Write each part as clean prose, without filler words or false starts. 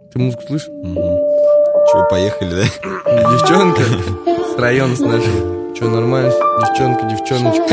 Ты музыку слышишь? Че, поехали, да? Девчонка с района с нашего. Че, нормально? Девчонка, девчоночка.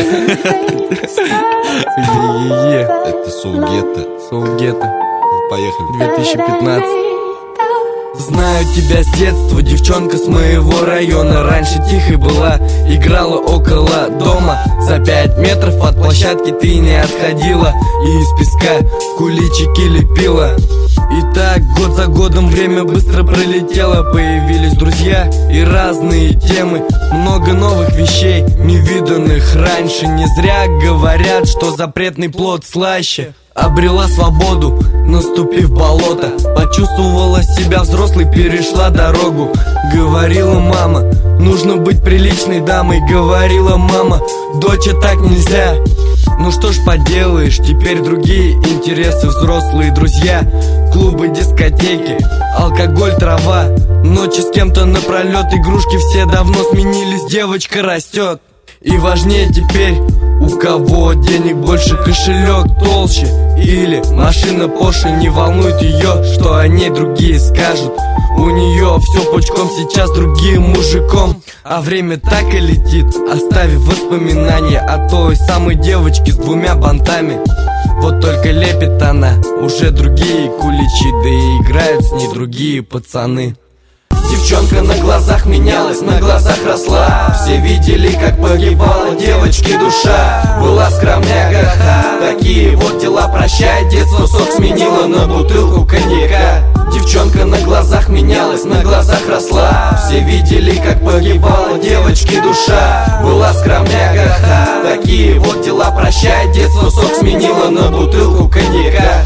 Это Soul Ghetto. Soul Ghetto. Поехали. 2015. Знаю тебя с детства, девчонка с моего района. Раньше тихой была, играла около дома. За 5 метров от площадки ты не отходила и из песка куличики лепила. И так год за годом время быстро пролетело. Появились друзья и разные темы. Много новых вещей, невиданных раньше. Не зря говорят, что запретный плод слаще. Обрела свободу, наступив болото. Почувствовала себя взрослой, перешла дорогу. Говорила мама, нужно быть приличной дамой. Говорила мама, доча, так нельзя. Ну что ж поделаешь, теперь другие интересы. Взрослые друзья, клубы, дискотеки, алкоголь, трава. Ночи с кем-то напролет, игрушки все давно сменились. Девочка растет. И важнее теперь, у кого денег больше, кошелек толще или машина Porsche. Не волнует ее, что о ней другие скажут. У нее все пучком, сейчас другим мужиком. А время так и летит, оставив воспоминания о той самой девочке с 2 бантами. Вот только лепит она уже другие куличи, да и играют с ней другие пацаны. Девчонка на глазах менялась, на глазах росла. Все видели, как погибала девочки душа. Была скромняга, такие вот дела, прощай. Детство сок сменила на бутылку коньяка. Девчонка на глазах менялась, на глазах росла. Все видели, как погибала девочки душа. Была скромняга, такие вот дела, прощай. Детство сок сменила на бутылку коньяка.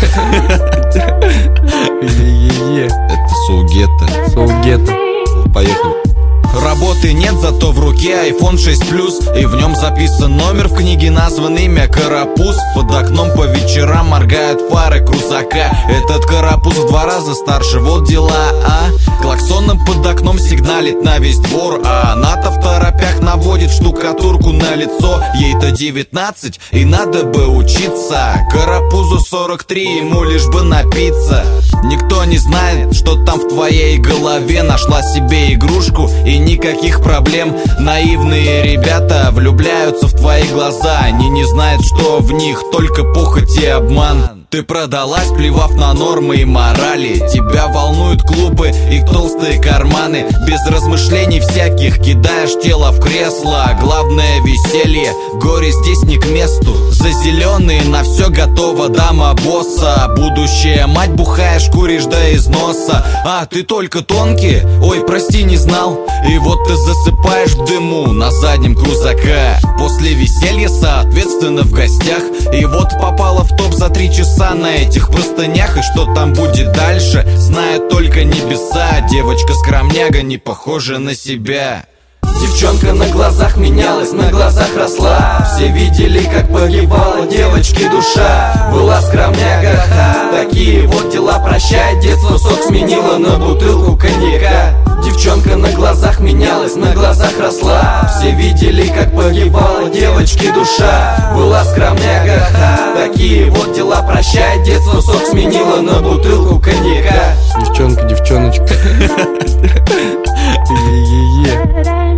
Это Soul Ghetto. Soul Ghetto. Поехали. Работы нет, зато в руке iPhone 6 Plus. И в нем записан номер, в книге назван имя Карапуз. Под окном по вечерам моргают фары крузака. Этот Карапуз в 2 раза старше, вот дела, а? Клаксоном под окном сигналит на весь двор, а она-то в торопях наводит штукатурку на лицо. Ей-то 19 и надо бы учиться. Карапузу 43, ему лишь бы напиться. Никто не знает, что там в твоей голове. Нашла себе игрушку и никаких проблем. Наивные ребята влюбляются в твои глаза. Они не знают, что в них только похоть и обман. Ты продалась, плевав на нормы и морали. Тебя волнуют клубы и толстые карманы. Без размышлений всяких кидаешь тело в кресло. Главное веселье, горе здесь не к месту. За зеленые на все готова дама босса. Будущая мать, бухаешь, куришь до износа. А ты только тонкий? Ой, прости, не знал. И вот ты засыпаешь в дыму на заднем крузака. После веселья, соответственно, в гостях. И вот попала в топ за 3 часа на этих простынях. И что там будет дальше, знают только небеса. Девочка-скромняга, не похожа на себя. Девчонка на глазах менялась, на глазах росла. Все видели, как погибала девочки душа. Была скромняга, такие вот дела, прощай. Детство сок сменила на бутылку коньяка. Девчонка на глазах менялась, на глазах росла. Все видели, как погибала девочки душа. Была скромняга, такие вот дела, прощай. Детство сок сменила на бутылку коньяка. Девчонка, девчоночка.